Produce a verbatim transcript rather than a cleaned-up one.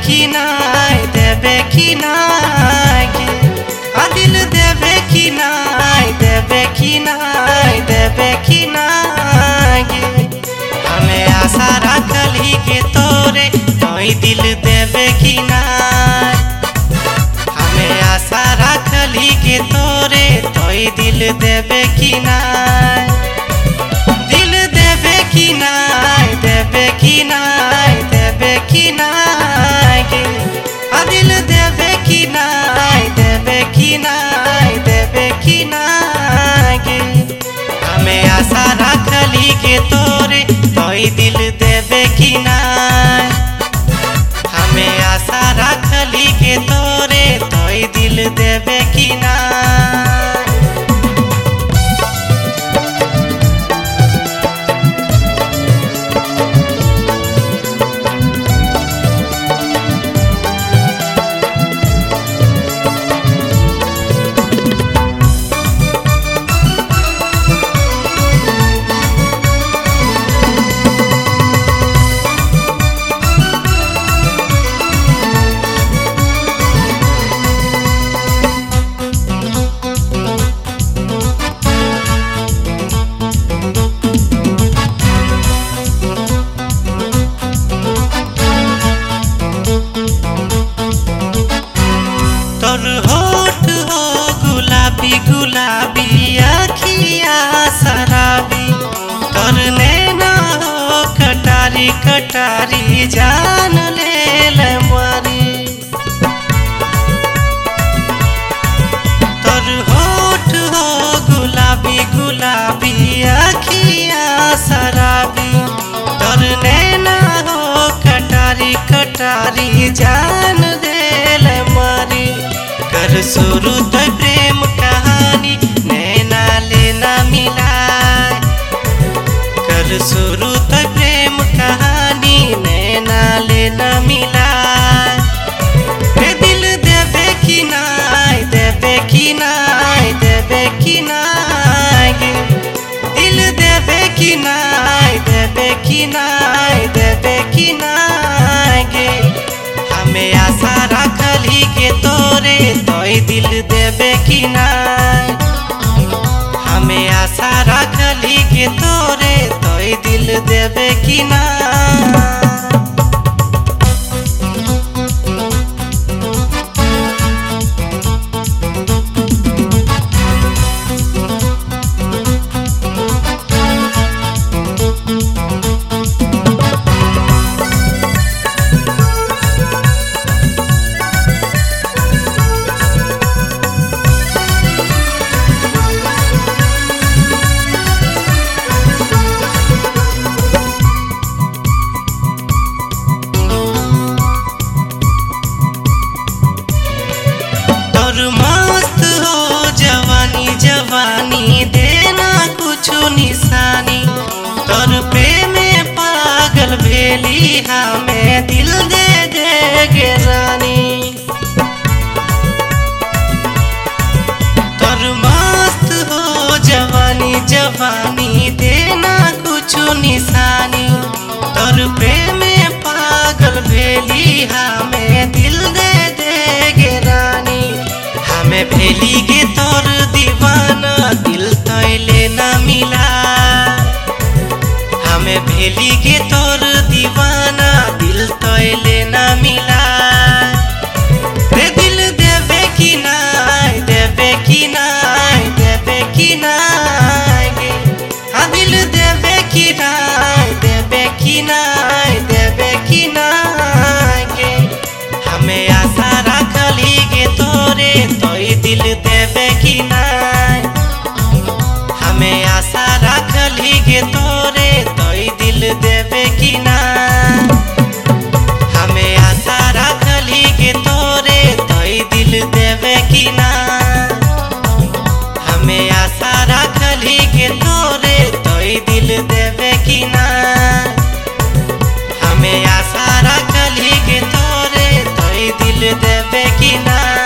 कि नाय देबे कि नाय गे आ दिल देबे कि नाय देबे कि नाय देबे कि नाय गे हमें आशा रखली के तोरे तोई दिल देबे कि नाय हमें आशा रखली के तोरे तोई दिल देबे कि नाय दिल देबे कि नाय देबे कि नाय देबे कि नाय गे आ दिल देबे कि नाय देबे कि नाय देबे कि नाय गे हमें आशा रखली के तोरे तोई दिल देबे कि नाय हमें आशा रखली के तोरे तोई दिल देबे कि नाय गुलाबी आखिया शराबी तोर नैना हो कटारी कटारी जान ले ले मारी तोर होठ हो गुलाबी गुलाबी आखिया शराबी तोर नैना हो कटारी कटारी जान ले ले मारी कर शुरू तो प्रेम कहानी नैना लेना मिलाए कर शुरू तो प्रेम कहानी नैना लेना मिलाए रे दिल देबे कि नाय देबे कि नाय देबे कि नाय गे दिल देबे कि नाय देबे कि नाय देबे कि नाय गे हमें आशा रखली के तोरे तोई दिल देबे कि नाय हमें आशा रखली के तोरे तोई दिल देबे कि नाय मस्त हो जवानी जवानी देना कुछ निशानी तोर प्रेम पागल भेली हमें दिल दे दे गे रानी तोर मस्त हो जवानी जवानी देना कुछ निशानी तोर प्रेम पागल भेली हमें दिल दे दे गे रानी हमें भेली गे तोर दीवाना दिल तोय लेना मिला हमें भेली गे तोर दीवाना दिल तोय लेना मिला रे दिल देबे कि नाय देबे कि नाय देबे कि नाय गे हाँ दिल देबे कि नाय देबे कि नाय देबे कि नाय गे हमें आशा रखली गे तोरे तोई दिल देबे कि नाय हमें आशा रखली गे तोरे तोई दिल देबे कि नाय हमें आशा रखली गे तोरे तोई दिल देबे कि नाय हमें आशा रखली गे तोरे तोई दिल देबे कि नाय हमें आशा रखली गे तोरे तोई दिल देबे कि नाय।